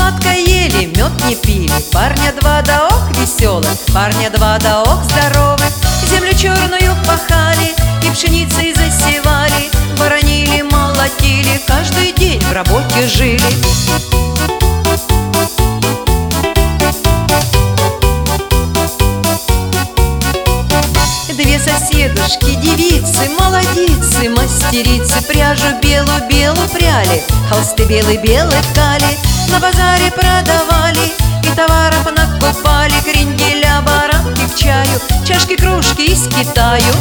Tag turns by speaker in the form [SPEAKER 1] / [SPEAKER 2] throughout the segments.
[SPEAKER 1] сладко ели, мед не пили. Парня два да ох веселых, парня два да ох здоровых. Землю черную пахали и пшеницей засевали, воронили, молотили, каждый день в работе жили. Две соседушки, девицы, молодицы, мастерицы, пряжу белую-белую пряли, холсты белый-белый ткали, на базаре продавали и товаров накупали: кренделя, баранки к чаю, чашки, кружки из Китаю.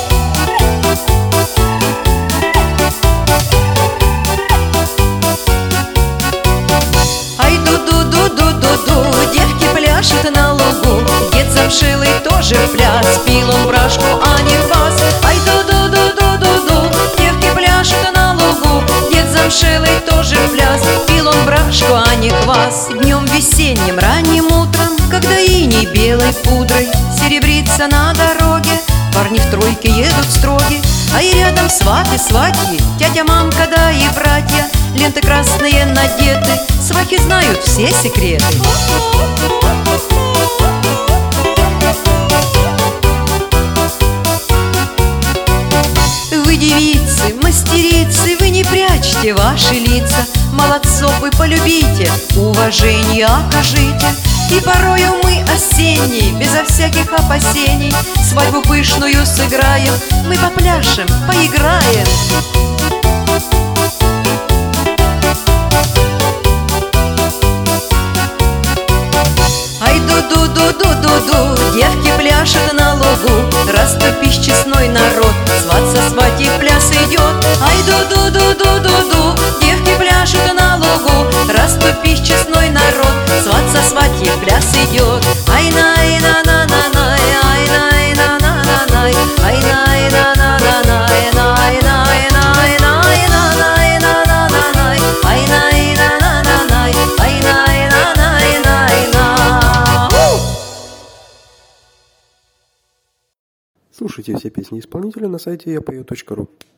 [SPEAKER 1] Ай, ду-ду-ду-ду-ду-ду, девки пляшут на лугу, дед замшилый тоже в пляс, пил он брашку, а не квас. Ай, ду-ду-ду-ду-ду-ду, девки пляшут на лугу, дед замшилый тоже в пляс, пил он брашку, а не квас. Днем весенним, ранним утром, когда иней белой пудрой серебрится на дороге, парни в тройке едут строги, а и рядом сваты, сватьи, тятя, мамка, да и братья. Ленты красные надеты, свахи знают все секреты. Вы, девицы, мастерицы, вы не прячьте ваши лица, молодцов вы полюбите, уважение окажите. И порою мы осенней, безо всяких опасений, свадьбу пышную сыграем, мы попляшем, поиграем. Ай, ду-ду-ду-ду-ду-ду, девки пляшут на лугу, растопишь честной народ, свататься сватьи в пляс идет. Ай, ду-ду-ду-ду-ду-ду, девки пляшут на лугу, растопишь честной народ, свататься сватьи в пляс идет. Ай, най на на на най, ай, най на на на най, ай, най на на на най, най най най най най на на на най, ай, най на на на най, ай, най на най най на.
[SPEAKER 2] Слушайте все песни исполнителя на сайте yapою.ru.